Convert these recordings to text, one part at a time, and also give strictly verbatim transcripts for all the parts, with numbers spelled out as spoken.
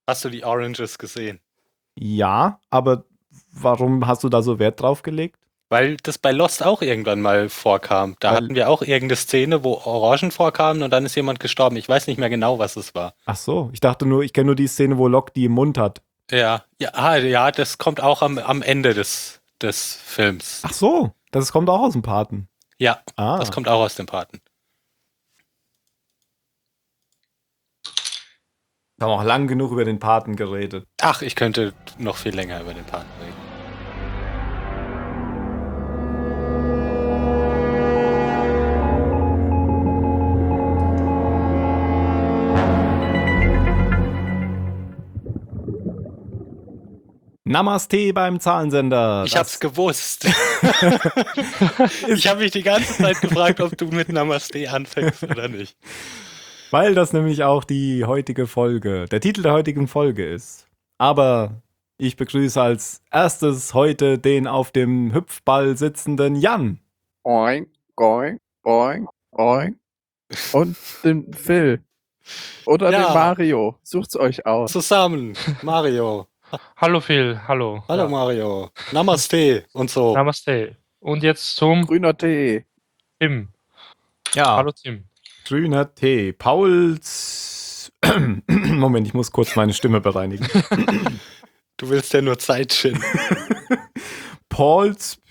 Hast du die Oranges gesehen? Ja, aber warum hast du da so Wert drauf gelegt? Weil das bei Lost auch irgendwann mal vorkam. Da Weil, hatten wir auch irgendeine Szene, wo Orangen vorkamen und dann ist jemand gestorben. Ich weiß nicht mehr genau, was es war. ach so, ich dachte nur, ich kenne nur die Szene, wo Locke die im Mund hat. Ja, ja, ah, ja, das kommt auch am, am Ende des, des Films. Ach so, das kommt auch aus dem Paten. Ja, das Ah, kommt auch aus dem Paten. wir haben auch lang genug über den Paten geredet. Ach, ich könnte noch viel länger über den Paten reden. Namaste beim Zahlensender. Ich Das- hab's gewusst. Ich habe mich die ganze Zeit gefragt, ob du mit Namaste anfängst oder nicht. Weil das nämlich auch die heutige Folge, der Titel der heutigen Folge ist. Aber ich begrüße als erstes heute den auf dem Hüpfball sitzenden Jan. Oink, oink, oink, oink. Und den Phil. Oder Ja. den Mario. Sucht's euch aus. Zusammen, Mario. Hallo Phil, hallo. Hallo Ja. Mario. Namaste und so. Namaste. Und jetzt zum Grüner Tee. Tim. Ja, Hallo Tim. grüner Tee. Pauls. Moment, ich muss kurz meine Stimme bereinigen. Du willst ja nur Zeit schinden. Pauls.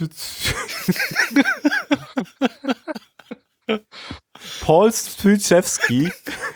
Paul Strychewski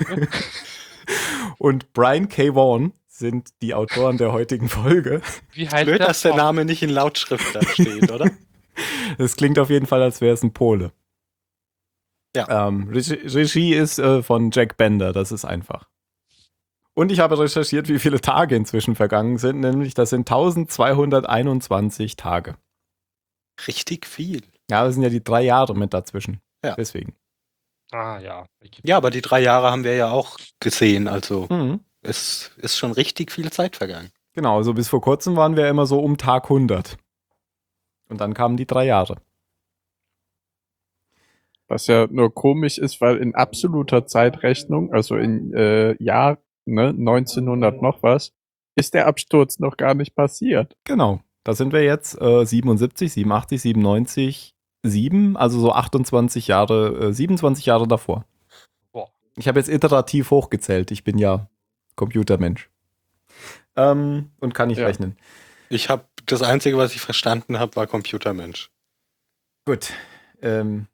und Brian K. Vaughan sind die Autoren der heutigen Folge. Wie heißt Blöd, der? dass der Name nicht in Lautschrift da steht, oder? Das klingt auf jeden Fall, als wäre es ein Pole. Ja. Ähm, Regie, Regie ist äh, von Jack Bender, das ist einfach. Und ich habe recherchiert, wie viele Tage inzwischen vergangen sind, nämlich das sind eintausendzweihunderteinundzwanzig Tage. Richtig viel. Ja, das sind ja die drei Jahre mit dazwischen. Ja. Deswegen. Ah ja. Ja, aber die drei Jahre haben wir ja auch gesehen, also Mhm. es ist schon richtig viel Zeit vergangen. Genau, also bis vor kurzem waren wir immer so um Tag hundert. Und dann kamen die drei Jahre. Was ja nur komisch ist, weil in absoluter Zeitrechnung, also in äh, Jahr ne, neunzehnhundert noch was, ist der Absturz noch gar nicht passiert. Genau, da sind wir jetzt äh, siebenundsiebzig, siebenundachtzig, siebenundneunzig, sieben, also so achtundzwanzig Jahre, äh, siebenundzwanzig Jahre davor. Boah. Ich habe jetzt iterativ hochgezählt, ich bin ja Computermensch. Ähm, und kann nicht Ja. rechnen. Ich habe das Einzige, was ich verstanden habe, war Computermensch. Gut. Ähm.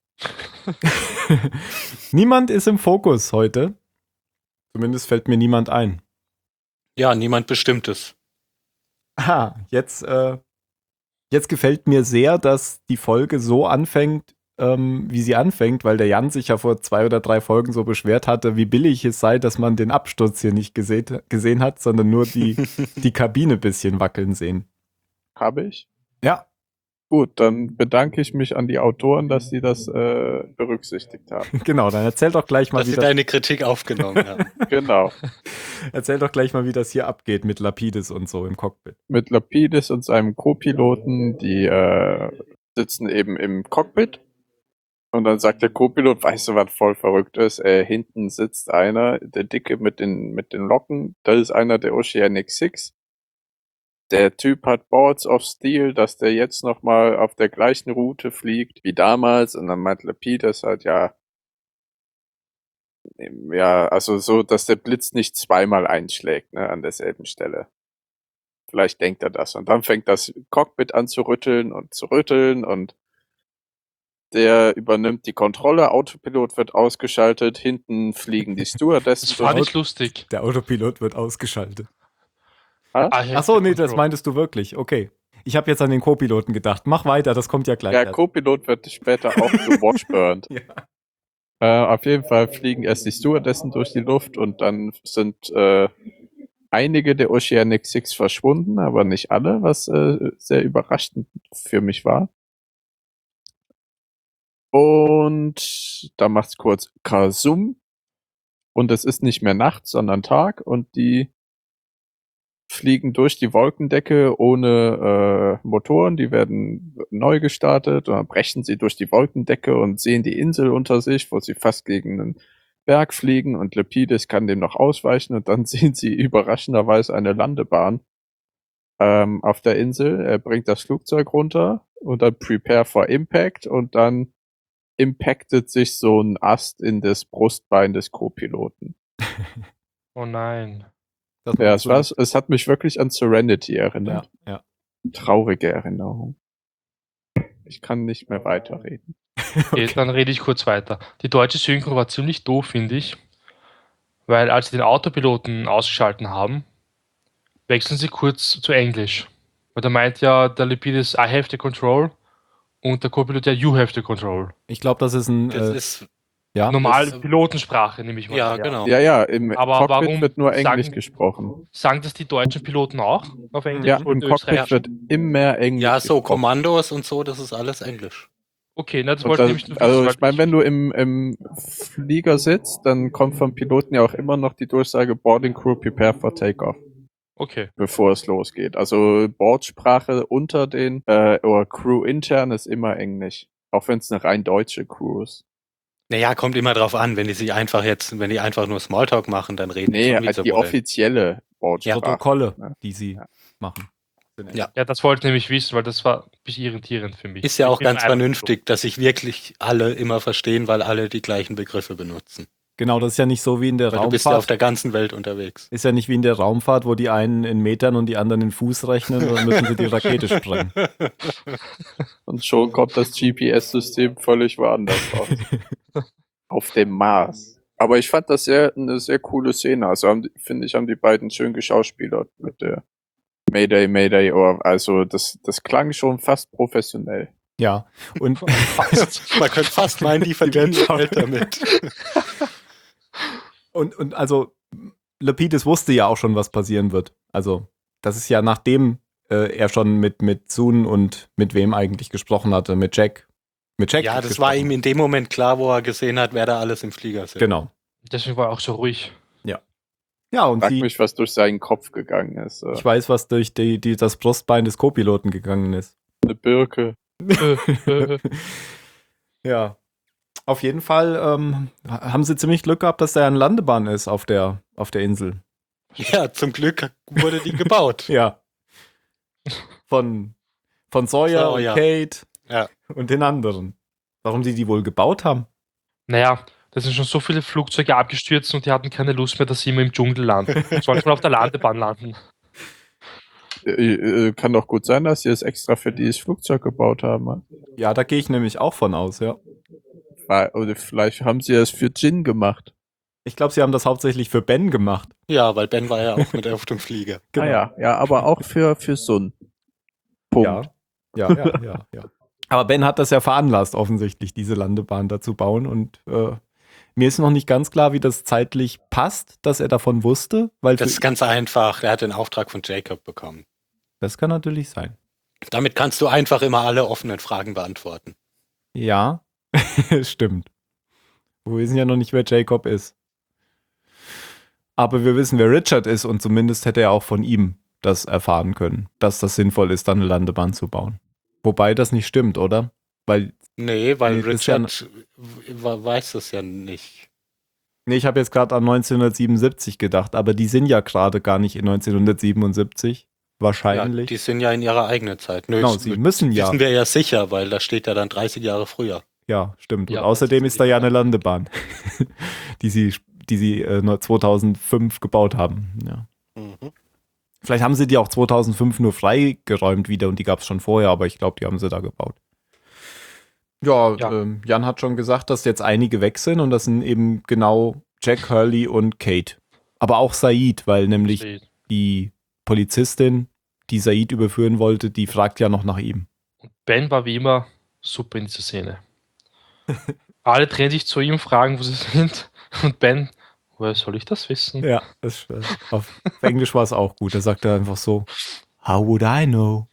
Niemand ist im Fokus heute. Zumindest fällt mir niemand ein. Ja, niemand Bestimmtes. Ah, jetzt, äh, jetzt gefällt mir sehr, dass die Folge so anfängt, ähm, wie sie anfängt, weil der Jan sich ja vor zwei oder drei Folgen so beschwert hatte, wie billig es sei, dass man den Absturz hier nicht gesehen, gesehen hat, sondern nur die, die Kabine ein bisschen wackeln sehen. Habe ich. Ja, Gut, dann bedanke ich mich an die Autoren, dass sie das äh, berücksichtigt haben. genau, dann erzähl doch gleich mal, Dass wie sie das, deine Kritik aufgenommen haben. Genau. erzähl doch gleich mal, wie das hier abgeht mit Lapidus und so im Cockpit. Mit Lapidus und seinem Co-Piloten, die äh, sitzen eben im Cockpit. Und dann sagt der Co-Pilot, weißt du, was voll verrückt ist? Äh, hinten sitzt einer, der Dicke mit den, mit den Locken. Das ist einer der Oceanic Six. Der Typ hat Boards of Steel, dass der jetzt nochmal auf der gleichen Route fliegt wie damals. Und dann meint Lapidus halt, ja, ja, also so, dass der Blitz nicht zweimal einschlägt, ne, an derselben Stelle. Vielleicht denkt er das. Und dann fängt das Cockpit an zu rütteln und zu rütteln und der übernimmt die Kontrolle, Autopilot wird ausgeschaltet, hinten fliegen die Stewardessen. Das fand durch- ich lustig. Der Autopilot wird ausgeschaltet. Was? Ah, Ach so, nee, das meintest du wirklich. Okay. Ich habe jetzt an den Co-Piloten gedacht. Mach weiter, das kommt ja gleich. Der erst. Co-Pilot wird später auch gewatchburned. Ja. Äh, auf jeden Fall fliegen erst die Stewardessen durch die Luft und dann sind äh, einige der Oceanic Six verschwunden, aber nicht alle, was äh, sehr überraschend für mich war. Und da macht's kurz Kasum und es ist nicht mehr Nacht, sondern Tag und die fliegen durch die Wolkendecke ohne äh, Motoren, die werden neu gestartet und dann brechen sie durch die Wolkendecke und sehen die Insel unter sich, wo sie fast gegen einen Berg fliegen und Lepidus kann dem noch ausweichen und dann sehen sie überraschenderweise eine Landebahn ähm, auf der Insel. Er bringt das Flugzeug runter und dann Prepare for Impact und dann impactet sich so ein Ast in das Brustbein des Co-Piloten. Oh nein. Das Ja, war es, so- war, es hat mich wirklich an Serenity erinnert. Ja, ja. Traurige Erinnerung. Ich kann nicht mehr weiterreden. Okay, dann rede ich kurz weiter. Die deutsche Synchro war ziemlich doof, finde ich. Weil als sie den Autopiloten ausgeschalten haben, wechseln sie kurz zu Englisch. Weil da meint ja der Lepidus, I have the control und der Co-Pilot ja, you have the control. Ich glaube, das ist ein. Das Äh, ist, ja. Normale das- Pilotensprache, nehme ich mal ja, an. genau. Ja, ja, im Aber Cockpit warum wird nur Englisch sagen- gesprochen. Sagen das die deutschen Piloten auch auf Englisch? Ja, oder im die Cockpit österreichischen? wird immer Englisch Ja, so gesprochen. Kommandos und so, das ist alles Englisch. Okay, na, das Und wollte ich das, nämlich nur also wissen, ich meine, wenn du im, im Flieger sitzt, dann kommt vom Piloten ja auch immer noch die Durchsage Boarding Crew prepare for takeoff, Okay, bevor es losgeht. Also Bordsprache unter den äh, oder Crew intern ist immer Englisch, auch wenn es eine rein deutsche Crew ist. Naja, kommt immer drauf an, wenn die sich einfach jetzt, wenn die einfach nur Smalltalk machen, dann reden Nee, schon wie halt die sie wollen. offizielle Bordsprache. Protokolle, Ja. die sie Ja. machen. Ja. ja, das wollte ich nämlich wissen, weil das war ein bisschen irritierend für mich. Ist ja Ich auch bin ganz einfach vernünftig, dass sich wirklich alle immer verstehen, weil alle die gleichen Begriffe benutzen. Genau, das ist ja nicht so wie in der Weil du bist ja auf Raumfahrt. der ganzen Welt unterwegs. Ist ja nicht wie in der Raumfahrt, wo die einen in Metern und die anderen in Fuß rechnen und dann müssen sie die Rakete sprengen. Und schon kommt das G P S-System völlig woanders raus. Auf dem Mars. Aber ich fand das sehr, eine sehr coole Szene. Also haben die- finde ich, haben die beiden schön geschauspielert mit der Mayday, Mayday, or, also das, das klang schon fast professionell. Ja, und Fast. Man könnte fast meinen, die verdienen ihr Geld damit. Und, und also, Lepidus wusste ja auch schon, was passieren wird. Also, das ist ja nachdem äh, er schon mit, mit Sun und mit wem eigentlich gesprochen hatte, mit Jack. Mit Jack. Ja, das gesprochen. war ihm in dem Moment klar, wo er gesehen hat, wer da alles im Flieger sitzt. Genau. Deswegen war er auch so ruhig. Ja, und Frag sie, mich, was durch seinen Kopf gegangen ist. Äh, ich weiß, was durch die, die, das Brustbein des Co-Piloten gegangen ist. Eine Birke. Äh, äh, Ja. Auf jeden Fall ähm, haben sie ziemlich Glück gehabt, dass da eine Landebahn ist auf der, auf der Insel. Ja, zum Glück wurde die gebaut. Ja. Von, von Sawyer, Sawyer. und Kate Ja. und den anderen. Warum sie die wohl gebaut haben? naja, da sind schon so viele Flugzeuge abgestürzt und die hatten keine Lust mehr, dass sie immer im Dschungel landen. Sollte man auf der Landebahn landen. Äh, äh, kann doch gut sein, dass sie es extra für dieses Flugzeug gebaut haben. ne? Ja, da gehe ich nämlich auch von aus, ja. Weil- Oder vielleicht haben sie es für Jin gemacht. Ich glaube, sie haben das hauptsächlich für Ben gemacht. Ja, weil Ben war ja auch mit auf dem Flieger. Genau. Ah ja, ja, aber auch für, für Sun. Punkt. Ja, ja, ja, ja, ja. Aber Ben hat das ja veranlasst, offensichtlich, diese Landebahn da zu bauen. Und äh, mir ist noch nicht ganz klar, wie das zeitlich passt, dass er davon wusste. Weil Das für, ist ganz einfach. Er hat den Auftrag von Jacob bekommen. das kann natürlich sein. Damit kannst du einfach immer alle offenen Fragen beantworten. Ja, stimmt. Wir wissen ja noch nicht, wer Jacob ist. Aber wir wissen, wer Richard ist und zumindest hätte er auch von ihm das erfahren können, dass das sinnvoll ist, dann eine Landebahn zu bauen. Wobei das nicht stimmt, oder? Weil, Nee, weil Nee, das ist ja Richard w- weiß das ja nicht. nee, ich habe jetzt gerade an neunzehnhundertsiebenundsiebzig gedacht, aber die sind ja gerade gar nicht in neunzehnhundertsiebenundsiebzig. Ja, Wahrscheinlich. die sind ja in ihrer eigenen Zeit. Nö, Genau, das sie müssen ja. wissen wir ja sicher, weil da steht ja dann dreißig Jahre früher. Ja, stimmt. Ja, und außerdem das ist da ja eine Landebahn, die sie, die sie äh, nur zweitausendfünf gebaut haben. Ja. Mhm. Vielleicht haben sie die auch zweitausendfünf nur freigeräumt wieder und die gab es schon vorher, aber ich glaube, die haben sie da gebaut. Ja, Ja. Ähm, Jan hat schon gesagt, dass jetzt einige weg sind und das sind eben genau Jack, Hurley und Kate. Aber auch Said, weil nämlich die Polizistin, die Said überführen wollte, die fragt ja noch nach ihm. Und Ben war wie immer super in dieser Szene. Alle drehen sich zu ihm, fragen, wo sie sind. Und Ben, woher soll ich das wissen? Ja, das, äh, auf, auf Englisch war es auch gut. Da sagt er einfach so, how would I know?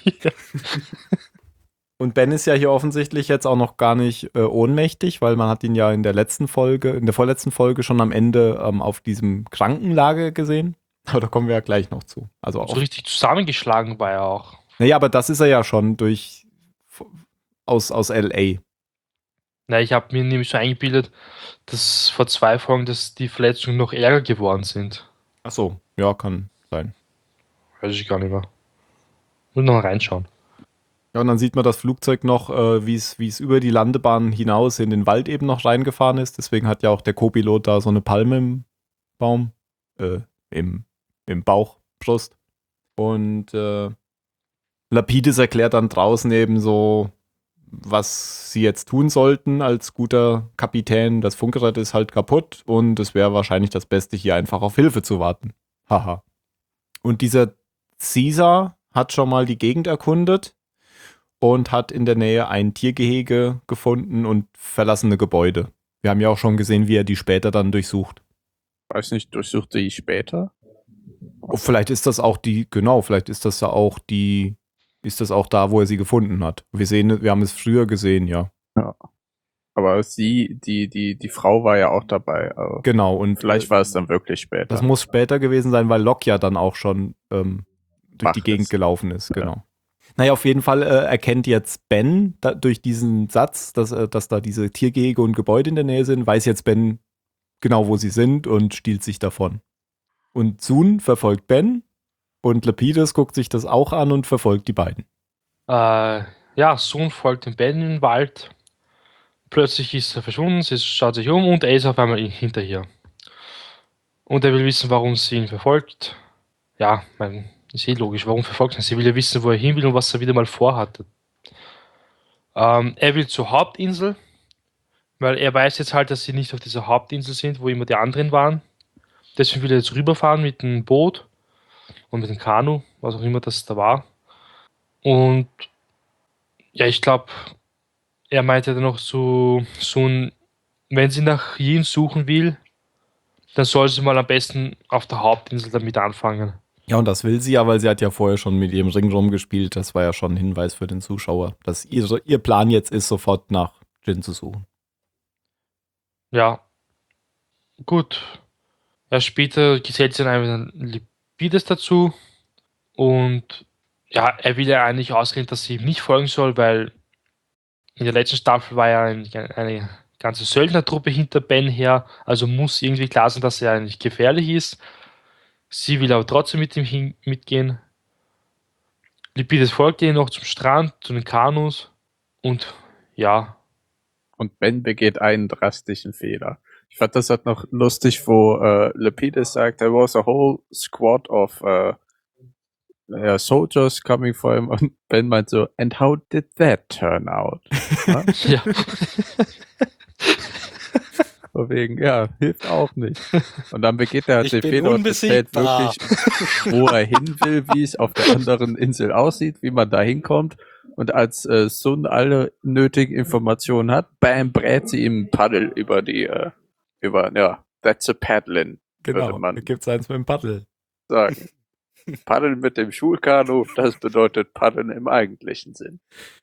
Und Ben ist ja hier offensichtlich jetzt auch noch gar nicht äh, ohnmächtig, weil man hat ihn ja in der letzten Folge, in der vorletzten Folge schon am Ende ähm, auf diesem Krankenlager gesehen. Aber da kommen wir ja gleich noch zu. Also So auch, richtig zusammengeschlagen war er auch. naja, aber das ist er ja schon durch aus, aus L A. Na, ich habe mir nämlich so eingebildet, dass vor zwei Folgen, dass die Verletzungen noch ärger geworden sind. Ach so, ja, kann sein. Weiß ich gar nicht mehr. Muss noch mal reinschauen. Ja, und dann sieht man das Flugzeug noch, äh, wie es wie es über die Landebahn hinaus in den Wald eben noch reingefahren ist. Deswegen hat ja auch der Co-Pilot da so eine Palme im Baum, äh, im, im Bauch, Brust. Und äh, Lapidus erklärt dann draußen eben so, was sie jetzt tun sollten als guter Kapitän. Das Funkgerät ist halt kaputt und es wäre wahrscheinlich das Beste, hier einfach auf Hilfe zu warten. Haha. Und dieser Caesar hat schon mal die Gegend erkundet und hat in der Nähe ein Tiergehege gefunden und verlassene Gebäude. Wir haben ja auch schon gesehen, wie er die später dann durchsucht. Weiß nicht, durchsuchte ich später? Oh, vielleicht ist das auch die, genau, vielleicht ist das ja auch die, ist das auch da, wo er sie gefunden hat. Wir sehen, wir haben es früher gesehen, ja. Ja. Aber sie, die, die, die Frau war ja auch dabei. Also Genau, und vielleicht war es dann wirklich später. das muss später gewesen sein, weil Locke ja dann auch schon ähm, durch Wach die Gegend ist. gelaufen ist, Ja. genau. Naja, auf jeden Fall äh, erkennt jetzt Ben da, durch diesen Satz, dass, äh, dass da diese Tiergehege und Gebäude in der Nähe sind, weiß jetzt Ben genau, wo sie sind und stiehlt sich davon. Und Sun verfolgt Ben und Lapidus guckt sich das auch an und verfolgt die beiden. Äh, ja, Sohn folgt dem Ben in den Wald. Plötzlich ist er verschwunden, sie schaut sich um und er ist auf einmal hinter ihr. Und er will wissen, warum sie ihn verfolgt. Ja, mein, ist eh logisch, warum verfolgt er ihn? Sie will ja wissen, wo er hin will und was er wieder mal vorhatte. Ähm, er will zur Hauptinsel, weil er weiß jetzt halt, dass sie nicht auf dieser Hauptinsel sind, wo immer die anderen waren. Deswegen will er jetzt rüberfahren mit dem Boot und mit dem Kanu, was auch immer das da war. Und ja, ich glaube, er meinte dann noch so, so ein, wenn sie nach Yin suchen will, dann soll sie mal am besten auf der Hauptinsel damit anfangen. Ja, und das will sie ja, weil sie hat ja vorher schon mit ihrem Ring rumgespielt. Das war ja schon ein Hinweis für den Zuschauer, dass ihr, ihr Plan jetzt ist, sofort nach Jin zu suchen. Ja, gut. Ja, später gesellt sich dann Lapidus dazu und ja, er will ja eigentlich ausreden, dass sie ihm nicht folgen soll, weil in der letzten Staffel war ja ein, eine ganze Söldnertruppe hinter Ben her, also muss irgendwie klar sein, dass er eigentlich gefährlich ist. Sie will aber trotzdem mit ihm hin, mitgehen. Lapidus folgt ihr noch zum Strand, zu den Kanus und ja. Und Ben begeht einen drastischen Fehler. Ich fand das halt noch lustig, wo äh, Lapidus sagt, there was a whole squad of uh, uh, soldiers coming for him. Und Ben meint so, and how did that turn out? Ja? ja. Von wegen, ja, hilft auch nicht. Und dann begeht er halt Ich den bin Fehler und erzählt unbesiegbar. wirklich, wo er hin will, wie es auf der anderen Insel aussieht, wie man da hinkommt. Und als äh, Sun alle nötigen Informationen hat, bam, brät sie ihm ein Paddel über die, äh, über, ja, that's a paddling, würde man da gibt's eins mit dem Paddel. sagen. Paddeln mit dem Schulkanu, das bedeutet Paddeln im eigentlichen Sinn.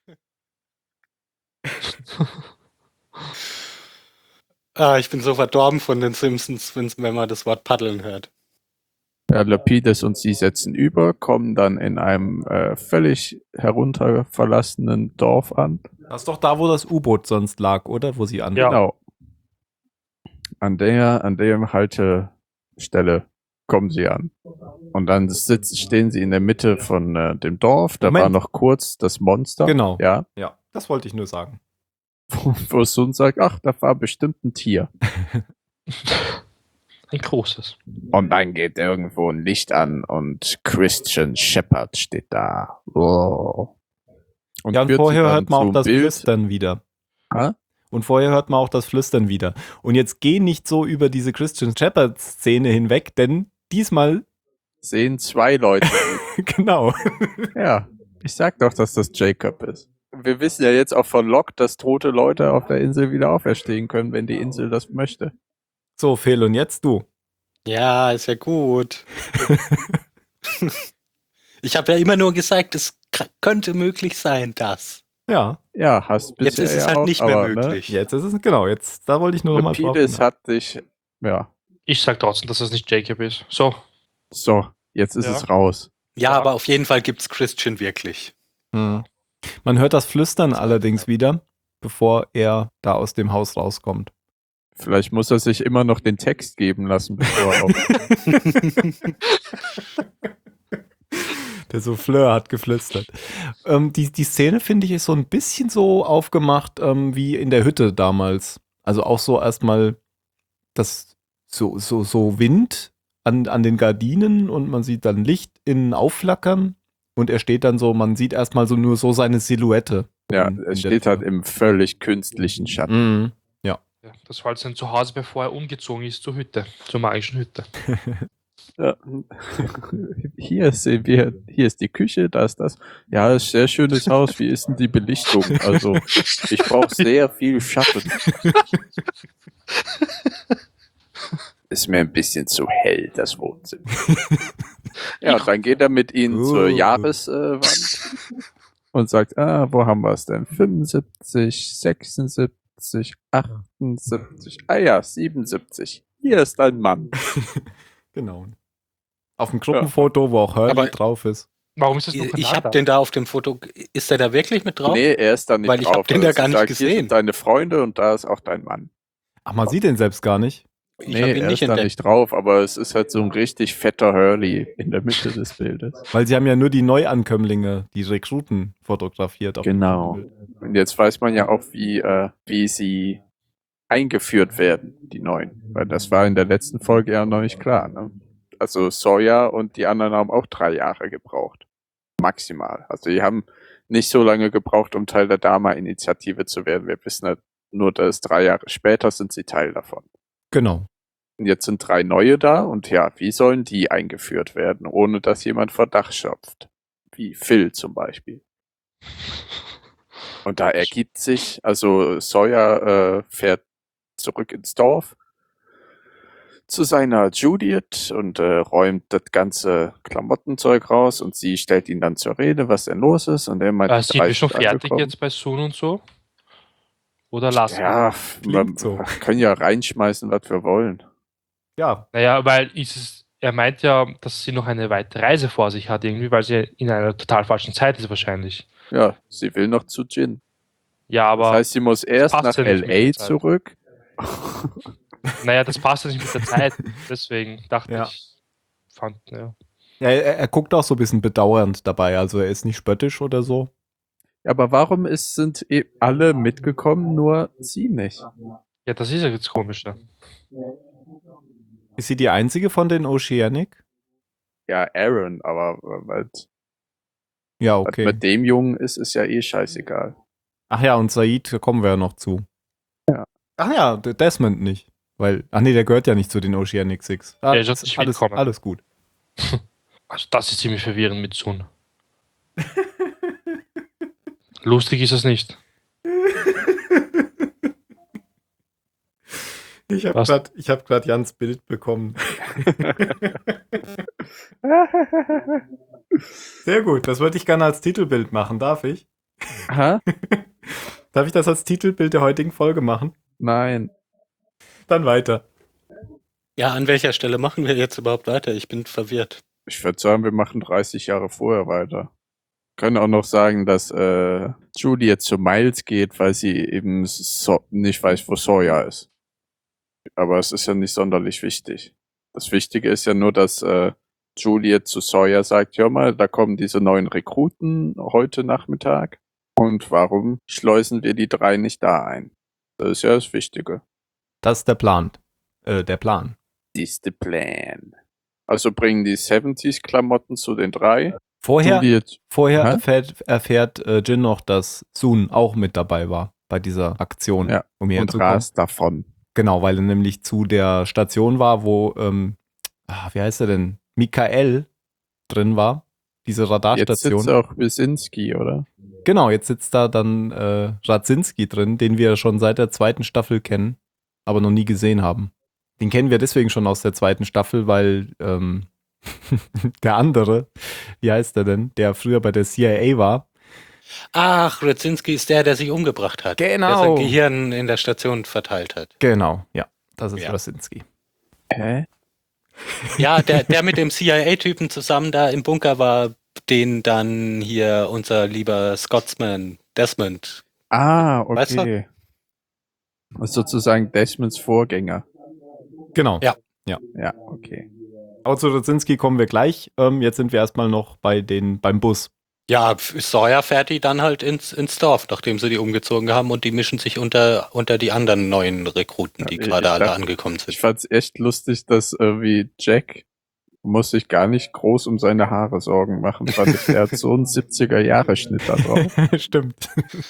Ah, ich bin so verdorben von den Simpsons, wenn's- wenn man das Wort paddeln hört. Ja, Lapidus und sie setzen über, kommen dann in einem äh, völlig herunterverlassenen Dorf an. Das ist doch da, wo das U-Boot sonst lag, oder? Wo sie an. Ja. Genau. An der, an der Haltestelle kommen sie an. Und dann sitzen, stehen sie in der Mitte von äh, dem Dorf. Da Moment. war noch kurz das Monster. Genau. Ja. Ja, das wollte ich nur sagen. Wo, wo Sun sagt, ach, da war bestimmt ein Tier. Ein großes. Und dann geht irgendwo ein Licht an und Christian Shepherd steht da. Oh. Und Ja, und führt vorher sie dann hört man auch zum das Bild. Flüstern wieder. Hä? Und vorher hört man auch das Flüstern wieder. Und jetzt geh nicht so über diese Christian Shepherd-Szene hinweg, denn diesmal, Sehen zwei Leute. genau. Ja, ich sag doch, dass das Jacob ist. Wir wissen ja jetzt auch von Locke, dass tote Leute auf der Insel wieder auferstehen können, wenn die Insel das möchte. So, Phil, und jetzt du. Ja, ist ja gut. Ich habe ja immer nur gesagt, es k- könnte möglich sein, dass. Ja, Ja, hast bisher Jetzt ist es ja halt auch, nicht mehr aber, möglich. jetzt ist es, genau, jetzt, da wollte ich nur Ne? noch mal drauf Lapidus hinaus. hat dich, ja, Ich sag trotzdem, dass es nicht Jacob ist. So, so, jetzt ist Ja. es raus. Ja, Ja. aber auf jeden Fall gibt's Christian wirklich. Hm. Man hört das Flüstern allerdings wieder, bevor er da aus dem Haus rauskommt. Vielleicht muss er sich immer noch den Text geben lassen, bevor er auf. Der Souffleur hat geflüstert. Ähm, die, die Szene, finde ich, ist so ein bisschen so aufgemacht ähm, wie in der Hütte damals. Also auch so erstmal das so, so, so Wind an, an den Gardinen und man sieht dann Licht innen aufflackern und er steht dann so, man sieht erstmal so nur so seine Silhouette. Ja, in- er in der steht Tür. halt im völlig künstlichen Schatten. Mhm. Ja, das war halt sein Zuhause, bevor er umgezogen ist zur Hütte, zur magischen Hütte. Ja. Hier sehen wir, hier ist die Küche, da ist das. Ja, ist ein sehr schönes Haus. Wie ist denn die Belichtung? Also, ich brauche sehr viel Schatten. Ist mir ein bisschen zu hell, das Wohnzimmer. Ja, und dann geht er mit ihnen Uh. zur Jahreswand und sagt, ah, wo haben wir es denn? fünfundsiebzig, sechsundsiebzig, achtundsiebzig, ah ja, siebenundsiebzig. Hier ist ein Mann. Genau. Auf dem Gruppenfoto, wo auch Hurley Aber- drauf ist. Warum ist das nur Ich habe den da auf dem Foto. Ist der da wirklich mit drauf? Nee, er ist da nicht Weil ich drauf. hab den da Also gar sie nicht sagt, Hier gesehen. sind deine Freunde und da ist auch dein Mann. Ach, man sieht den selbst gar nicht. Ich Nee, habe ihn er nicht ist da entdeckt. nicht drauf, aber es ist halt so ein richtig fetter Hurley in der Mitte des Bildes. Weil sie haben ja nur die Neuankömmlinge, die Rekruten fotografiert. auf dem Genau. Bild. Und jetzt weiß man ja auch, wie, äh, wie sie eingeführt werden, die neuen. Weil das war in der letzten Folge ja noch nicht klar. Ne? Also Sawyer und die anderen haben auch drei Jahre gebraucht. Maximal. Also die haben nicht so lange gebraucht, um Teil der Dharma-Initiative zu werden. Wir wissen halt nur, dass drei Jahre später sind sie Teil davon. Genau. Und jetzt sind drei neue da und ja, wie sollen die eingeführt werden, ohne dass jemand Verdacht schöpft? Wie Phil zum Beispiel. Und da ergibt sich, also Sawyer äh, fährt zurück ins Dorf zu seiner Judith und äh, räumt das ganze Klamottenzeug raus und sie stellt ihn dann zur Rede, was denn los ist. Und er meint, Äh, die sind drei wir schon sind fertig angekommen. jetzt bei Sun und so? Oder lassen wir? Ja, Klingt man so. können ja reinschmeißen, was wir wollen. Ja, Naja, weil ist es, er meint ja, dass sie noch eine weite Reise vor sich hat, irgendwie, weil sie in einer total falschen Zeit ist wahrscheinlich. Ja, sie will noch zu Jin. Ja, aber Das heißt, sie muss erst passt nach ja nicht mit der L A Zeit. zurück. naja, das passt ja nicht mit der Zeit. Deswegen dachte Ja. ich, fand, ja. ja er, er guckt auch so ein bisschen bedauernd dabei. Also er ist nicht spöttisch oder so. Aber warum ist, sind eh alle mitgekommen, nur sie nicht? Ja, das ist ja jetzt komisch, ne? Ist sie die einzige von den Oceanic? Ja, Aaron, aber was Ja, was okay. mit dem Jungen ist, ist ja eh scheißegal. Ach ja, und Said, da kommen wir ja noch zu. Ja. Ach ja, der Desmond nicht. Weil, ach nee, der gehört ja nicht zu den Oceanic Six. Ah, Der ist nicht alles, willkommen. alles gut. Also das ist ziemlich verwirrend mit Sun. Lustig ist es nicht. Ich habe Was? gerade hab grad Jans Bild bekommen. Sehr gut, das würde ich gerne als Titelbild machen. Darf ich? Aha? Darf ich das als Titelbild der heutigen Folge machen? Nein. Dann weiter. Ja, an welcher Stelle machen wir jetzt überhaupt weiter? Ich bin verwirrt. Ich würde sagen, wir machen dreißig Jahre vorher weiter. Können auch noch sagen, dass äh, Julie jetzt zu Miles geht, weil sie eben so nicht weiß, wo Sawyer ist. Aber es ist ja nicht sonderlich wichtig. Das Wichtige ist ja nur, dass äh, Juliet zu Sawyer sagt, ja mal, da kommen diese neuen Rekruten heute Nachmittag. Und warum schleusen wir die drei nicht da ein? Das ist ja das Wichtige. Das ist der Plan. Äh, der Plan. Das ist der Plan. Also bringen die siebziger-Klamotten zu den drei. Vorher, Juliet, vorher Hä? erfährt, erfährt äh, Jin noch, dass Sun auch mit dabei war bei dieser Aktion. Ja, um hier und hinzukommen. rast davon. Genau, weil er nämlich zu der Station war, wo, ähm, ah, wie heißt er denn? Michael drin war. Diese Jetzt Radarstation. sitzt auch Wysinski, oder? Genau, jetzt sitzt da dann äh, Radzinski drin, den wir schon seit der zweiten Staffel kennen, aber noch nie gesehen haben. Den kennen wir deswegen schon aus der zweiten Staffel, weil ähm, der andere, wie heißt der denn, der früher bei der C I A war. Ach, Radzinski ist der, der sich umgebracht hat. Genau. Der sein Gehirn in der Station verteilt hat. Genau, ja, das ist Ja. Radzinski. Hä? Ja, der, der mit dem C I A-Typen zusammen da im Bunker war, den dann hier unser lieber Scotsman Desmond Ah, Weißt du? okay. Das ist sozusagen Desmonds Vorgänger. Genau. Ja. Ja, okay. Aber zu Radzinski kommen wir gleich. Ähm, jetzt sind wir erstmal noch bei den, beim Bus. Ja, Sawyer fährt die dann halt ins, ins Dorf, nachdem sie die umgezogen haben und die mischen sich unter, unter die anderen neuen Rekruten, die Ja, ich- gerade ich alle dachte- angekommen sind. Ich fand's echt lustig, dass irgendwie Jack muss sich gar nicht groß um seine Haare Sorgen machen, weil der hat so einen siebziger-Jahre-Schnitt da drauf. Stimmt.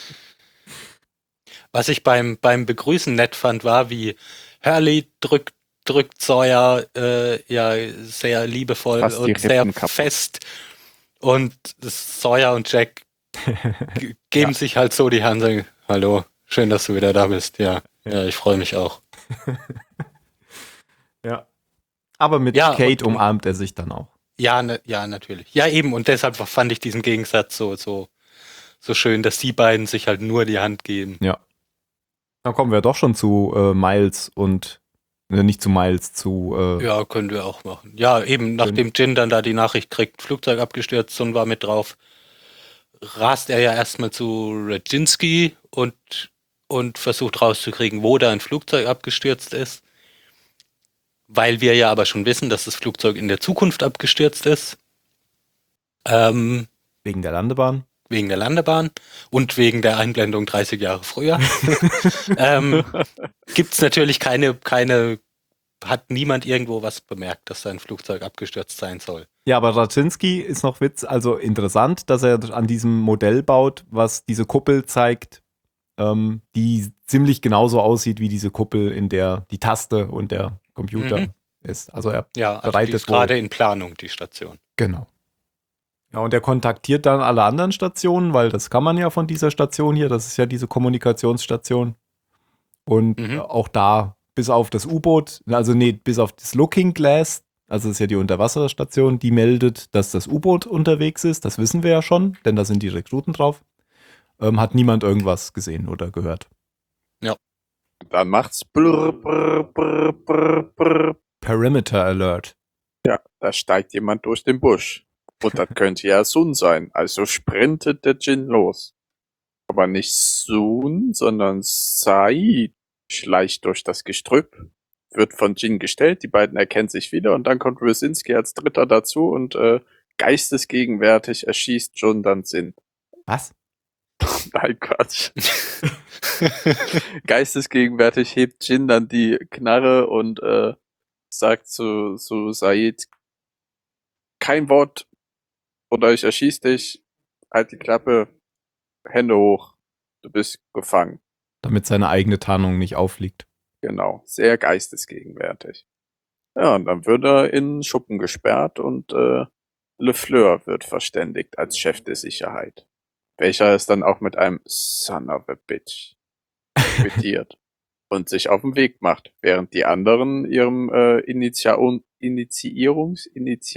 Was ich beim, beim Begrüßen nett fand, war, wie Hurley drückt, drückt Sawyer äh, ja sehr liebevoll Fast die und sehr Rippen kaputt. fest. Und das Sawyer und Jack g- geben sich halt so die Hand und sagen, hallo, schön, dass du wieder da bist. Ja, ja, ich freue mich auch. Ja. Aber mit Ja, Kate und- umarmt er sich dann auch. Ja, ne, ja, natürlich. Ja, eben. Und deshalb fand ich diesen Gegensatz so, so, so schön, dass die beiden sich halt nur die Hand geben. Dann kommen wir doch schon zu äh, Miles und äh, nicht zu Miles, zu äh, Ja, können wir auch machen. Ja, eben, nachdem Jin dann da die Nachricht kriegt, Flugzeug abgestürzt und war mit drauf, rast er ja erstmal zu Radzinski und, und versucht rauszukriegen, wo da ein Flugzeug abgestürzt ist. Weil wir ja aber schon wissen, dass das Flugzeug in der Zukunft abgestürzt ist. Ähm, wegen der Landebahn. wegen der Landebahn und wegen der Einblendung dreißig Jahre früher. ähm, gibt's natürlich keine, keine, hat niemand irgendwo was bemerkt, dass da ein Flugzeug abgestürzt sein soll. Ja, aber Radzinski ist noch Witz, also interessant, dass er an diesem Modell baut, was diese Kuppel zeigt, ähm, die ziemlich genauso aussieht wie diese Kuppel, in der die Taste und der Computer Mhm. ist. Also er Ja, also die bereitet ist wohl- gerade in Planung, die Station. Genau. Ja, und er kontaktiert dann alle anderen Stationen, weil das kann man ja von dieser Station hier, das ist ja diese Kommunikationsstation. Und Mhm. äh, auch da, bis auf das U-Boot, also nee, bis auf das Looking Glass, also das ist ja die Unterwasserstation, die meldet, dass das U-Boot unterwegs ist. Das wissen wir ja schon, denn da sind die Rekruten drauf. Ähm, hat niemand irgendwas gesehen oder gehört. Dann macht's brr, brr, brr, brr, brr. Perimeter Alert. Ja, da steigt jemand durch den Busch. Und das könnte ja Sun sein. Also sprintet der Jin los. Aber nicht Sun, sondern Said schleicht durch das Gestrüpp, wird von Jin gestellt, die beiden erkennen sich wieder und dann kommt Radzinski als Dritter dazu und äh, geistesgegenwärtig erschießt Jun dann Sin. Was? Nein, Quatsch. Geistesgegenwärtig hebt Jin dann die Knarre und äh, sagt zu, zu Said, kein Wort oder ich erschieß dich, halt die Klappe, Hände hoch, du bist gefangen. Damit seine eigene Tarnung nicht auffliegt. Genau, sehr geistesgegenwärtig. Ja, und dann wird er in Schuppen gesperrt und äh, Le Fleur wird verständigt als Chef der Sicherheit. Welcher es dann auch mit einem Son of a Bitch quittiert und sich auf den Weg macht, während die anderen ihrem äh, Initia Initiierungs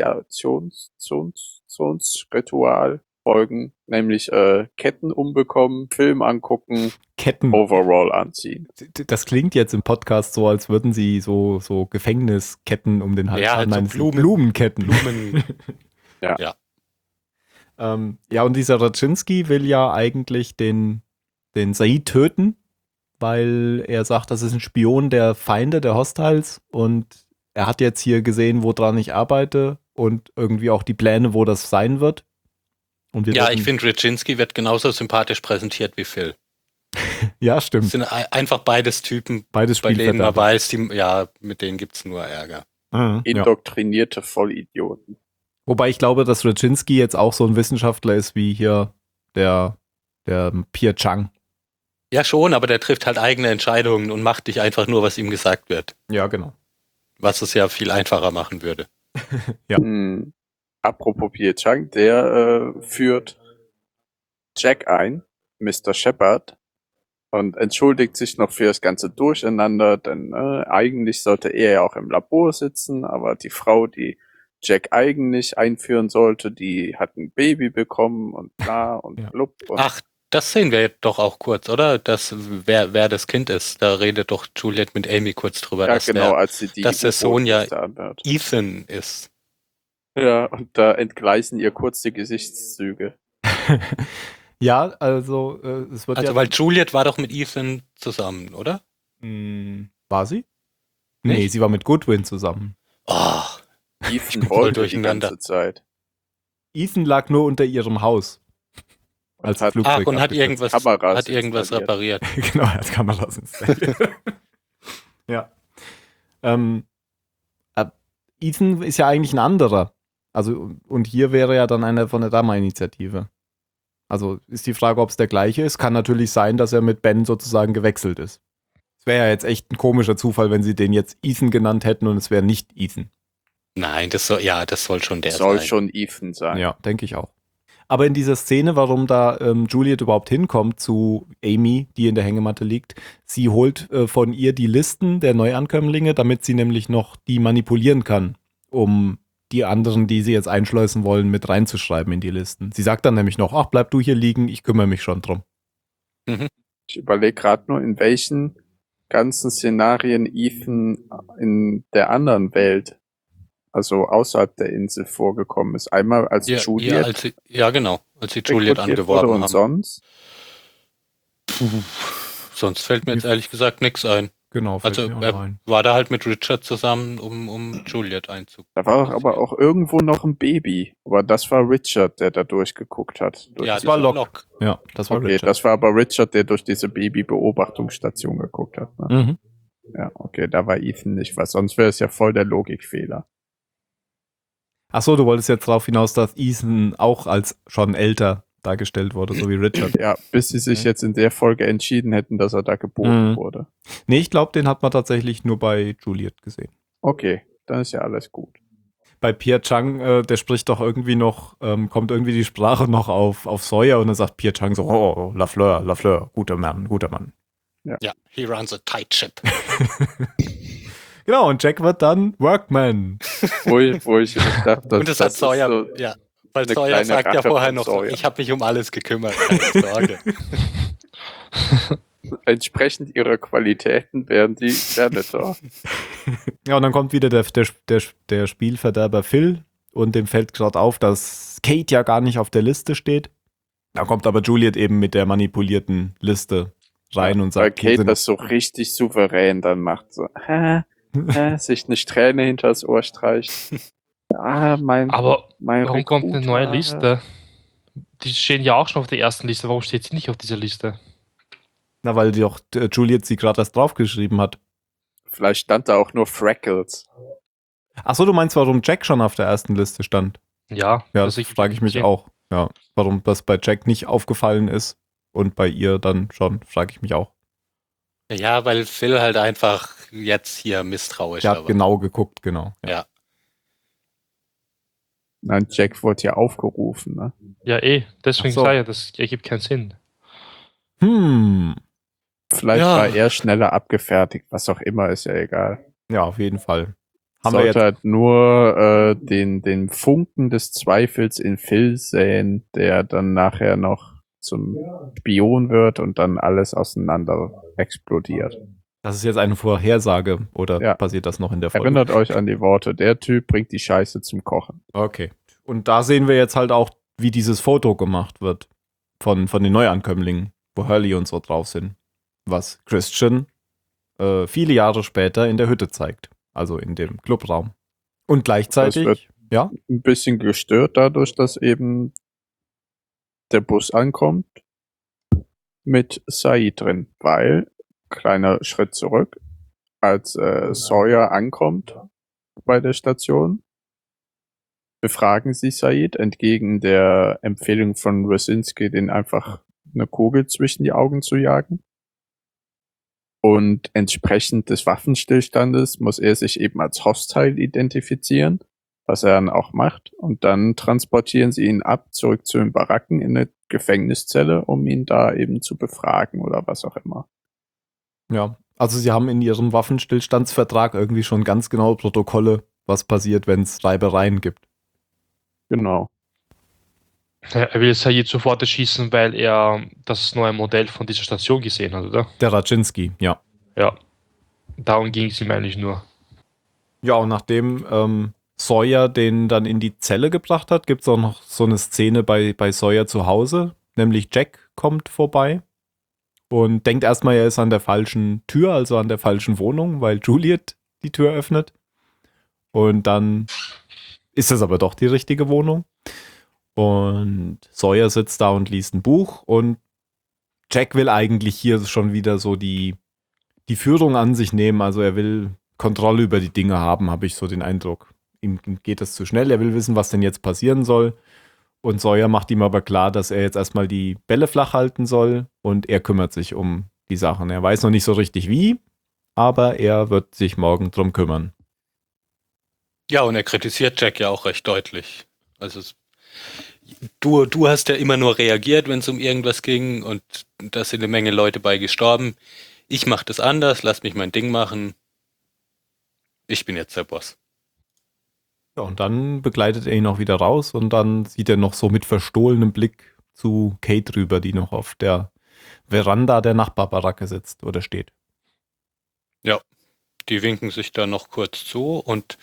Initiationsritual folgen, nämlich äh, Ketten umbekommen, Film angucken, Ketten. Overall anziehen. Das klingt jetzt im Podcast so, als würden sie so, so Gefängnisketten um den Hals Ja, haben. halt so Nein, es sind Blumen- Blumenketten. Blumen. Ja. Ja. ähm, ja, und dieser Radzinski will ja eigentlich den, den Said töten, weil er sagt, das ist ein Spion der Feinde, der Hostiles. Und er hat jetzt hier gesehen, woran ich arbeite und irgendwie auch die Pläne, wo das sein wird. Und wir Ja, werden- ich finde, Radzinski wird genauso sympathisch präsentiert wie Phil. Ja, Es stimmt. sind ei- einfach beides Typen, Beides bei denen man Spielverderber. weiß, die, ja, mit denen gibt's nur Ärger. Mhm, ja. Indoktrinierte Vollidioten. Wobei ich glaube, dass Radzinski jetzt auch so ein Wissenschaftler ist wie hier der, der Pierre Chang. Ja, schon, aber der trifft halt eigene Entscheidungen und macht nicht einfach nur, was ihm gesagt wird. Ja, genau. Was es ja viel einfacher machen würde. Ja. Hm. Apropos Pierre Chang, der äh, führt Jack ein, Mister Shepard, und entschuldigt sich noch für das ganze Durcheinander, denn äh, eigentlich sollte er ja auch im Labor sitzen, aber die Frau, die Jack eigentlich einführen sollte, die hat ein Baby bekommen und bla und Ja. blub. Und Ach, das sehen wir doch auch kurz, oder? Das, wer, wer das Kind ist. Da redet doch Juliet mit Amy kurz drüber, ja, dass genau, der als sie die dass der Sohn ja- U-Boot-Liste anhört. Ethan ist. Ja, und da entgleisen ihr kurz die Gesichtszüge. Ja, also äh, es wird Also, ja... weil Juliet war doch mit Ethan zusammen, oder? Hm, war sie? Nee, Nicht? sie war mit Goodwin zusammen. Oh, Ethan bin voll wollte die durcheinander. ganze Zeit. Ethan lag nur unter ihrem Haus. Und Als hat- Flugzeug ach, und hat abgestürzt. irgendwas, Kameras hat irgendwas installiert. repariert. Genau, er hat Kameras installiert. Ja. Ähm, äh, Ethan ist ja eigentlich ein anderer. Also, und hier wäre ja dann einer von der Dama-Initiative. Also ist die Frage, ob es der gleiche ist. Kann natürlich sein, dass er mit Ben sozusagen gewechselt ist. Es wäre ja jetzt echt ein komischer Zufall, wenn sie den jetzt Ethan genannt hätten und es wäre nicht Ethan. Nein, das soll, ja, das soll schon der Soll sein. schon Ethan sein. Ja, denke ich auch. Aber in dieser Szene, warum da ähm, Juliet überhaupt hinkommt zu Amy, die in der Hängematte liegt, sie holt äh, von ihr die Listen der Neuankömmlinge, damit sie nämlich noch die manipulieren kann, um die anderen, die sie jetzt einschleusen wollen, mit reinzuschreiben in die Listen. Sie sagt dann nämlich noch, ach, bleib du hier liegen, ich kümmere mich schon drum. Ich überlege gerade nur, in welchen ganzen Szenarien Ethan in der anderen Welt, also außerhalb der Insel, vorgekommen ist. Einmal als Ja, Juliet ja, als sie, ja, genau, als sie Juliet rekrutiert angeworben wurde und haben. sonst. Sonst fällt mir jetzt ehrlich gesagt nichts ein. Genau, fällt Also mir auch er rein. war da halt mit Richard zusammen, um, um Juliet einzug. Da war doch aber auch irgendwo noch ein Baby. Aber das war Richard, der da durchgeguckt hat. Durch Ja, das das war war Locke. Locke. Ja, das war okay, Richard. das war aber Richard, der durch diese Baby-Beobachtungsstation geguckt hat. Ne? Mhm. Ja, okay, da war Ethan nicht, weil sonst wäre es ja voll der Logikfehler. Achso, du wolltest jetzt darauf hinaus, dass Ethan auch als schon älter dargestellt wurde, so wie Richard. Ja, bis sie sich jetzt in der Folge entschieden hätten, dass er da geboren Mhm. wurde. Nee, ich glaube, den hat man tatsächlich nur bei Juliet gesehen. Okay, dann ist ja alles gut. Bei Pierre Chang, äh, der spricht doch irgendwie noch, ähm, kommt irgendwie die Sprache noch auf, auf Sawyer und dann sagt Pierre Chang so, oh, oh, Lafleur, Lafleur, guter Mann, guter Mann. Ja, he runs a tight ship. Genau, und Jack wird dann Workman. Wo ich, wo ich dachte, das, Und das, hat ist Sawyer, so, ja, weil eine Sawyer kleine sagt ja Rache vorher von noch, so, Sawyer. ich habe mich um alles gekümmert, keine Sorge. entsprechend ihrer Qualitäten wären die Janitor. Ja, und dann kommt wieder der, der, der, der Spielverderber Phil und dem fällt gerade auf, dass Kate ja gar nicht auf der Liste steht. Da kommt aber Juliet eben mit der manipulierten Liste rein und Weil sagt, hier Kate sind- das so richtig souverän dann macht. So, hä, hä, sich eine Strähne hinters Ohr streicht. Ah, mein, Aber mein warum kommt eine Recruiter. neue Liste? Die stehen ja auch schon auf der ersten Liste. Warum steht sie nicht auf dieser Liste? Na, weil die doch äh, Juliet sie gerade erst draufgeschrieben hat. Vielleicht stand da auch nur Freckles. Achso, du meinst, warum Jack schon auf der ersten Liste stand? Ja, Ja, also das frage ich mich okay. auch. Ja, warum das bei Jack nicht aufgefallen ist und bei ihr dann schon, frage ich mich auch. Ja, weil Phil halt einfach jetzt hier misstrauisch Der hat war. genau geguckt, genau. Ja. Nein, Jack wurde ja aufgerufen. Ne? Ja, eh. Deswegen Ach so. sage ich ja, das ergibt keinen Sinn. Hm. Vielleicht Ja. war er schneller abgefertigt, was auch immer, ist ja egal. Ja, auf jeden Fall. Haben wir Sollte jetzt. halt nur äh, den, den Funken des Zweifels in Phil säen, der dann nachher noch zum Spion wird und dann alles auseinander explodiert. Das ist jetzt eine Vorhersage oder Ja. passiert das noch in der Folge? Erinnert euch an die Worte, der Typ bringt die Scheiße zum Kochen. Okay. Und da sehen wir jetzt halt auch, wie dieses Foto gemacht wird von, von den Neuankömmlingen, wo Hurley und so drauf sind. Was Christian äh, viele Jahre später in der Hütte zeigt. Also in dem Clubraum. Und Das gleichzeitig, wird- ja, Ein bisschen gestört dadurch, dass eben der Bus ankommt mit Said drin, weil, kleiner Schritt zurück, als äh, Sawyer ankommt bei der Station, befragen sie Said entgegen der Empfehlung von Rosinski, den einfach eine Kugel zwischen die Augen zu jagen. Und entsprechend des Waffenstillstandes muss er sich eben als Hostile identifizieren, was er dann auch macht. Und dann transportieren sie ihn ab, zurück zu den Baracken in eine Gefängniszelle, um ihn da eben zu befragen oder was auch immer. ja. Also sie haben in ihrem Waffenstillstandsvertrag irgendwie schon ganz genaue Protokolle, was passiert, wenn es Reibereien gibt. Genau. Ja, er will Said sofort erschießen, weil er das neue Modell von dieser Station gesehen hat, oder? Der Raczynski, ja. Ja. Darum ging es ihm eigentlich nur. Ja, und nachdem ähm, Sawyer den dann in die Zelle gebracht hat, gibt es auch noch so eine Szene bei, bei Sawyer zu Hause, nämlich Jack kommt vorbei und denkt erstmal, er ist an der falschen Tür, also an der falschen Wohnung, weil Juliet die Tür öffnet. Und dann ist es aber doch die richtige Wohnung. Und Sawyer sitzt da und liest ein Buch und Jack will eigentlich hier schon wieder so die, die Führung an sich nehmen. Also er will Kontrolle über die Dinge haben, habe ich so den Eindruck. Ihm geht das zu schnell, er will wissen, was denn jetzt passieren soll. Und Sawyer macht ihm aber klar, dass er jetzt erstmal die Bälle flach halten soll und er kümmert sich um die Sachen. Er weiß noch nicht so richtig wie, aber er wird sich morgen drum kümmern. Ja, und er kritisiert Jack ja auch recht deutlich. Also es, du, du hast ja immer nur reagiert, wenn es um irgendwas ging und da sind eine Menge Leute bei gestorben. Ich mache das anders, lass mich mein Ding machen. Ich bin jetzt der Boss. Ja, und dann begleitet er ihn auch wieder raus und dann sieht er noch so mit verstohlenem Blick zu Kate rüber, die noch auf der Veranda der Nachbarbaracke sitzt oder steht. Ja, die winken sich da noch kurz zu und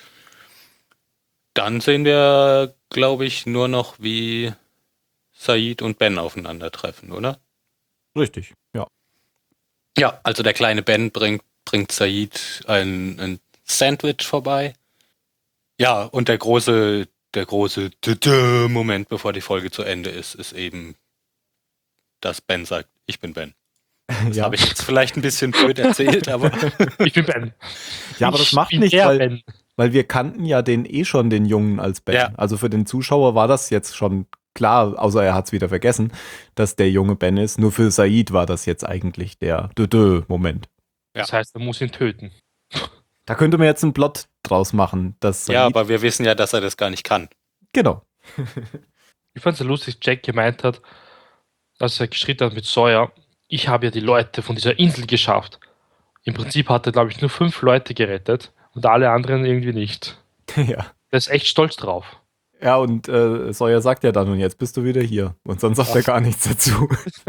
dann sehen wir, glaube ich, nur noch, wie Sayid und Ben aufeinandertreffen, oder? Richtig, ja. Ja, also der kleine Ben bringt, bringt Sayid ein, ein Sandwich vorbei. Ja, und der große, der große Moment, bevor die Folge zu Ende ist, ist eben, dass Ben sagt, ich bin Ben. Das Ja. habe ich jetzt vielleicht ein bisschen blöd erzählt, aber Ich bin Ben. Ja, aber das Ich macht bin nichts, der weil, Ben. weil wir kannten ja den eh schon, den Jungen als Ben. Ja. Also für den Zuschauer war das jetzt schon klar, außer er hat es wieder vergessen, dass der junge Ben ist. Nur für Sayid war das jetzt eigentlich der Dö-Dö-Moment. Ja. Das heißt, er muss ihn töten. Da könnte man jetzt einen Plot draus machen, dass Sayid... ja, aber wir wissen ja, dass er das gar nicht kann. Genau. Ich fand es ja lustig, Jack gemeint hat, als er gestritten hat mit Sawyer, ich habe ja die Leute von dieser Insel geschafft. Im Prinzip hat er, glaube ich, nur fünf Leute gerettet und alle anderen irgendwie nicht. Ja. Der ist echt stolz drauf. Ja, und äh, Sawyer sagt ja dann, und jetzt bist du wieder hier. Und sonst sagt er gar nichts dazu.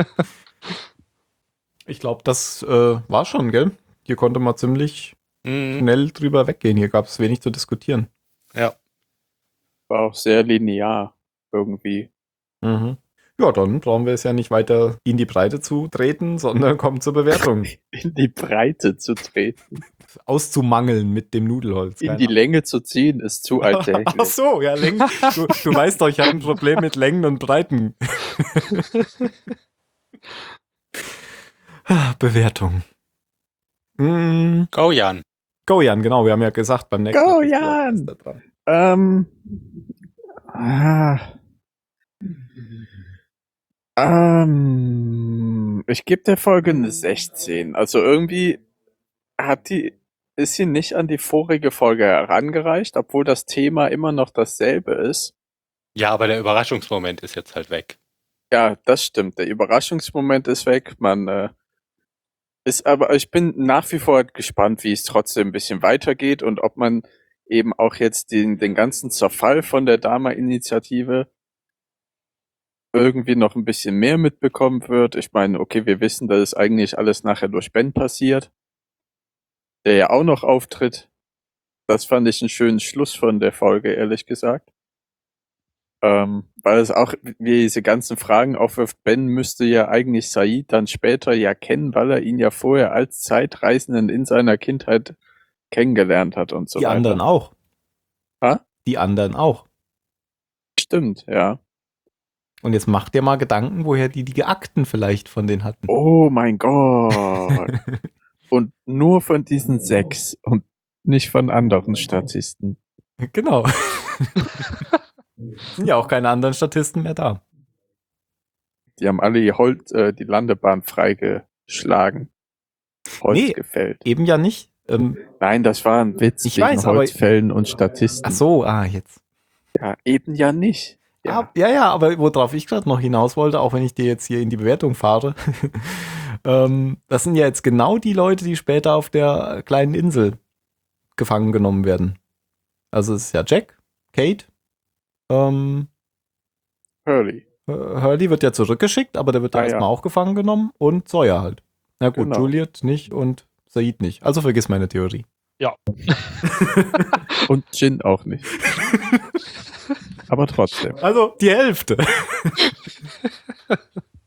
Ich glaube, das äh, war schon, gell? Hier konnte man ziemlich Mhm. schnell drüber weggehen. Hier gab es wenig zu diskutieren. Ja. War auch sehr linear irgendwie. Mhm. Ja, dann brauchen wir es ja nicht weiter in die Breite zu treten, sondern kommen zur Bewertung. In die Breite zu treten. Auszumangeln mit dem Nudelholz. In Keine die Ahnung. Länge zu ziehen ist zu alltäglich. Ach so, ja, Längen. Du, du weißt doch, ich habe ein Problem mit Längen und Breiten. Bewertung. Mm, Go, Jan. Go, Jan, genau. Wir haben ja gesagt, beim nächsten Go, Mal ist der Jan! Erste dran. Ähm. Ah. Ähm. Ich gebe der Folge eine sechzehn. Also irgendwie hat die, ist sie nicht an die vorige Folge herangereicht, obwohl das Thema immer noch dasselbe ist. Ja, aber der Überraschungsmoment ist jetzt halt weg. Ja, das stimmt. Der Überraschungsmoment ist weg. Man äh, ist aber, ich bin nach wie vor gespannt, wie es trotzdem ein bisschen weitergeht und ob man eben auch jetzt den, den ganzen Zerfall von der Dharma-Initiative irgendwie noch ein bisschen mehr mitbekommen wird. Ich meine, okay, wir wissen, dass es eigentlich alles nachher durch Ben passiert, der ja auch noch auftritt. Das fand ich einen schönen Schluss von der Folge, ehrlich gesagt. Ähm, weil es auch wie diese ganzen Fragen aufwirft, Ben müsste ja eigentlich Sayid dann später ja kennen, weil er ihn ja vorher als Zeitreisenden in seiner Kindheit kennengelernt hat und so Die weiter. anderen auch. Ha? Die anderen auch. Stimmt, ja. Und jetzt mach dir mal Gedanken, woher die die Akten vielleicht von denen hatten. Oh mein Gott. Und nur von diesen sechs und nicht von anderen Statisten. Genau. Sind ja auch keine anderen Statisten mehr da. Die haben alle ihr Holz, äh, die Landebahn freigeschlagen. Holz Nee. gefällt. Eben ja nicht. Ähm, Nein, das war ein Witz Ich wegen weiß, aber- Holzfällen und Statisten. ach so, ah, jetzt. Ja, eben ja nicht. Ja. Ah, ja, ja, aber worauf ich gerade noch hinaus wollte, auch wenn ich dir jetzt hier in die Bewertung fahre, ähm, das sind ja jetzt genau die Leute, die später auf der kleinen Insel gefangen genommen werden. Also es ist ja Jack, Kate, ähm, Hurley. äh, Hurley wird ja zurückgeschickt, aber der wird ja Ah, ja. erstmal auch gefangen genommen und Sawyer halt. Na gut, Genau. Juliet nicht und Sayid nicht. Also vergiss meine Theorie. Und Jin auch nicht. Aber trotzdem. Also die Hälfte.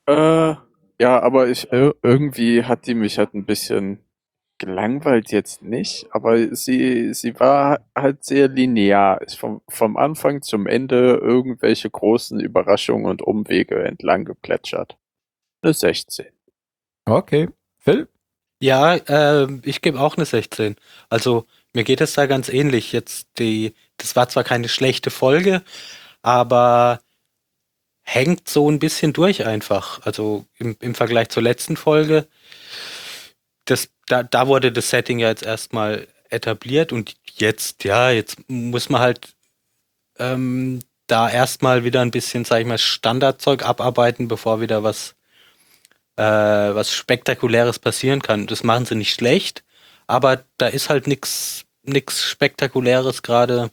Äh, ja, aber ich ir- irgendwie hat die mich halt ein bisschen gelangweilt jetzt nicht, aber sie, sie war halt sehr linear, ist vom, vom Anfang zum Ende irgendwelche großen Überraschungen und Umwege entlang geplätschert. Eine sechzehn. Okay. Phil? Ja, äh, ich gebe auch eine sechzehn. Also mir geht es da ganz ähnlich. Jetzt die, das war zwar keine schlechte Folge, aber hängt so ein bisschen durch einfach. Also im, im Vergleich zur letzten Folge, das, da, da wurde das Setting ja jetzt erstmal etabliert und jetzt, ja, jetzt muss man halt ähm, da erstmal wieder ein bisschen, sag ich mal, Standardzeug abarbeiten, bevor wieder was, äh, was Spektakuläres passieren kann. Das machen sie nicht schlecht, aber da ist halt nix, nix Spektakuläres gerade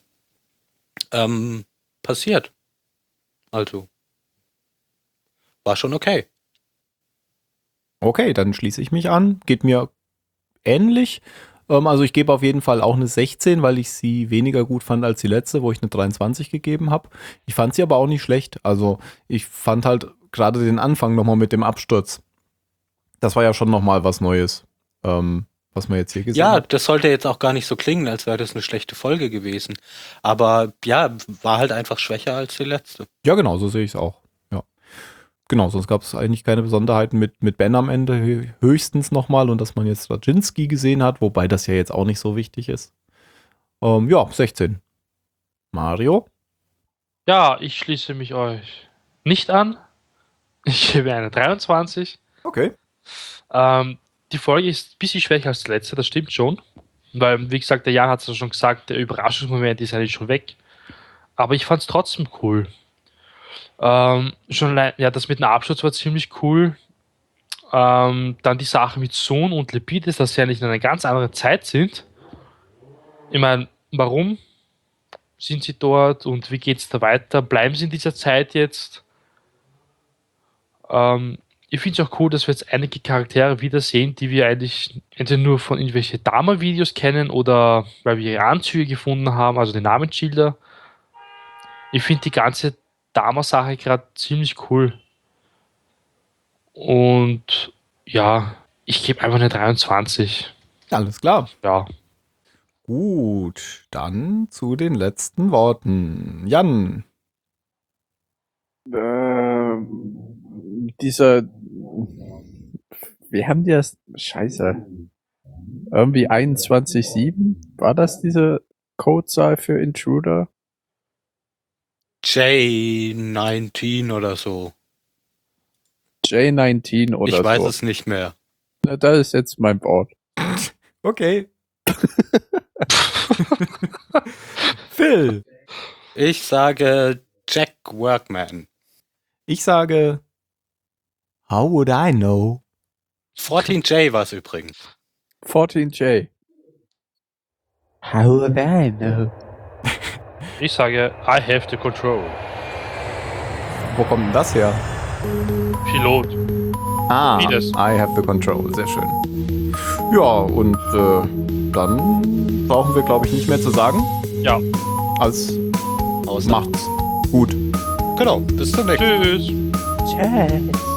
ähm, passiert. Also, war schon okay. Okay, dann schließe ich mich an. Geht mir ähnlich. Ähm, also ich gebe auf jeden Fall auch eine sechzehn, weil ich sie weniger gut fand als die letzte, wo ich eine dreiundzwanzig gegeben habe. Ich fand sie aber auch nicht schlecht. Also ich fand halt gerade den Anfang nochmal mit dem Absturz. Das war ja schon nochmal was Neues, ähm, was man jetzt hier gesehen Ja, hat. das sollte jetzt auch gar nicht so klingen, als wäre das eine schlechte Folge gewesen. Aber ja, war halt einfach schwächer als die letzte. Ja, genau, so sehe ich es auch. Ja. Genau, sonst gab es eigentlich keine Besonderheiten mit, mit Ben am Ende, hö- höchstens nochmal und dass man jetzt Straczynski gesehen hat, wobei das ja jetzt auch nicht so wichtig ist. Ähm, ja, sechzehn. Mario? Ja, ich schließe mich euch nicht an. Ich gebe eine dreiundzwanzig. Okay. Ähm, die Folge ist ein bisschen schwächer als die letzte, das stimmt schon. Weil, wie gesagt, der Jan hat es ja schon gesagt, der Überraschungsmoment ist eigentlich schon weg. Aber ich fand es trotzdem cool. Ähm, schon allein, ja, das mit dem Absturz war ziemlich cool. Ähm, dann die Sache mit Sohn und Lepidus, dass sie eigentlich in einer ganz anderen Zeit sind. Ich meine, warum sind sie dort und wie geht es da weiter? Bleiben sie in dieser Zeit jetzt? Ähm, ich finde es auch cool, dass wir jetzt einige Charaktere wiedersehen, die wir eigentlich entweder nur von irgendwelchen Dama-Videos kennen oder weil wir ihre Anzüge gefunden haben, also die Namensschilder. Ich finde die ganze Dama-Sache gerade ziemlich cool. Und ja, ich gebe einfach eine dreiundzwanzig. Alles klar. Ja. Gut, dann zu den letzten Worten. Jan. Ähm, dieser, wie haben die das? Scheiße. Irgendwie einundzwanzig Komma sieben? War das diese Codezahl für Intruder? J neunzehn oder so. J neunzehn oder Ich weiß so. es nicht mehr. Na, das ist jetzt mein Wort. Okay. Phil. Ich sage Jack Workman. Ich sage, how would I know? vierzehn J war es übrigens. vierzehn J. How would I know? Ich sage, I have the control. Wo kommt denn das her? Pilot. Ah, Wie das? I have the control. Sehr schön. Ja, und äh, dann brauchen wir, glaube ich, nicht mehr zu sagen. Ja. Als Außer. macht's gut. Genau, bis zum nächsten Mal. Tschüss. Tschüss.